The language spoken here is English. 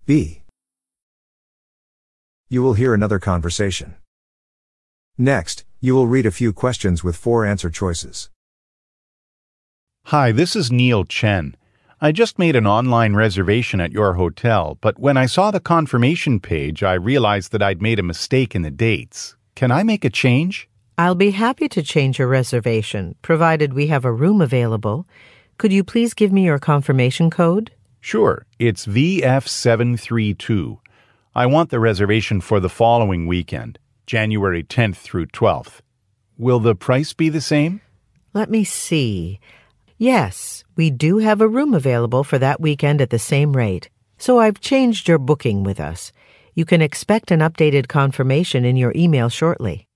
B. You will hear another conversation. Next, you will read a few questions with 4 answer choices. Hi, this is Neil Chen. I just made an online reservation at your hotel, but when I saw the confirmation page, I realized that I'd made a mistake in the dates. Can I make a change? I'll be happy to change your reservation, provided we have a room available. Could you please give me your confirmation code? Sure, it's VF732. I want the reservation for the following weekend, January 10th through 12th. Will the price be the same? Let me see. Yes, we do have a room available for that weekend at the same rate. So I've changed your booking with us. You can expect an updated confirmation in your email shortly.